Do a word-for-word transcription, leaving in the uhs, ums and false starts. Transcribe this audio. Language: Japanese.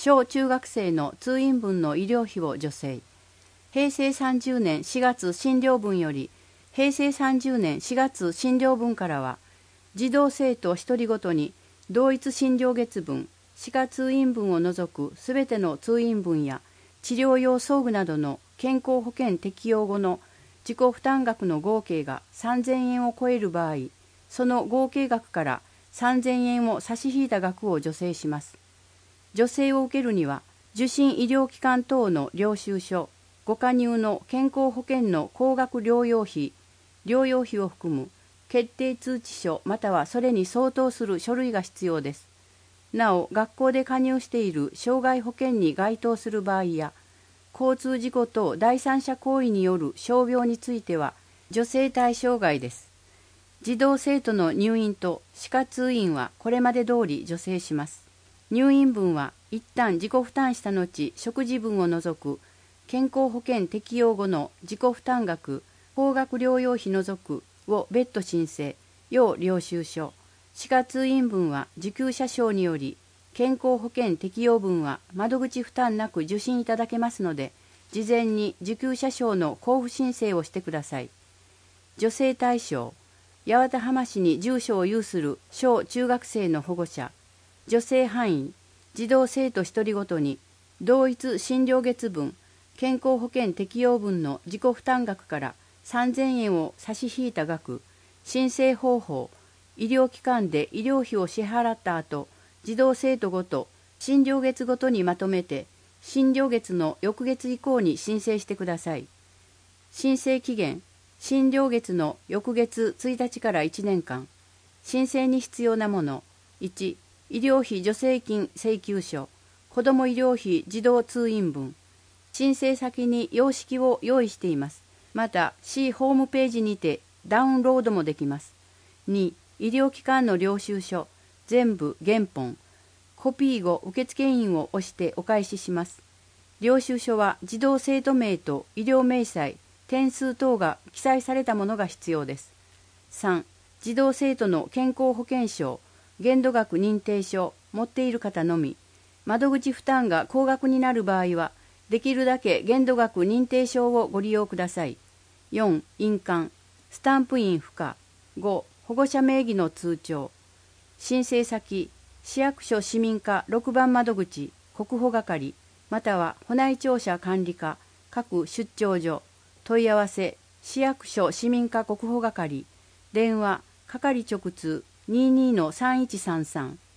小中学生の通院分の医療費を助成。へいせいさんじゅうねんしがつ診療分より、へいせいさんじゅうねんしがつ診療分からは、児童生徒ひとりごとに同一診療月分、歯科通院分を除くすべての通院分や治療用装具などの健康保険適用後の自己負担額の合計がさんぜんえんを超える場合、その合計額からさんぜんえんを差し引いた額を助成します。助成を受けるには、受診医療機関等の領収書、ご加入の健康保険の高額療養費、療養費を含む決定通知書またはそれに相当する書類が必要です。なお、学校で加入している障害保険に該当する場合や、交通事故等第三者行為による傷病については助成対象外です。児童生徒の入院と歯科通院はこれまで通り助成します。入院分は一旦自己負担した後、食事分を除く健康保険適用後の自己負担額、高額療養費除くを別途申請、要領収書。歯科通院分は受給者証により、健康保険適用分は窓口負担なく受診いただけますので、事前に受給者証の交付申請をしてください。助成対象、八幡浜市に住所を有する小中学生の保護者。助成範囲、児童生徒ひとりごとに同一診療月分、健康保険適用分の自己負担額からさんぜんえんを差し引いた額、申請方法、医療機関で医療費を支払った後、児童生徒ごと、診療月ごとにまとめて、診療月の翌月以降に申請してください。申請期限、診療月の翌月ついたちからいちねんかん。申請に必要なもの、いち、医療費助成金請求書、子ども医療費児童通院分。申請先に様式を用意しています。また、市ホームページにてダウンロードもできます。に、医療機関の領収書、全部原本。コピー後、受付印を押してお返しします。領収書は児童生徒名と医療明細、点数等が記載されたものが必要です。さん、児童生徒の健康保険証、限度額認定書、持っている方のみ。窓口負担が高額になる場合は、できるだけ限度額認定証をご利用ください。よん、印鑑、スタンプ印不可。ご、保護者名義の通帳。申請先、市役所市民課ろくばん窓口、国保係、または保内庁舎管理課、各出張所。問い合わせ、市役所市民課国保係。電話、係直通 にじゅうにのさんいちさんさん。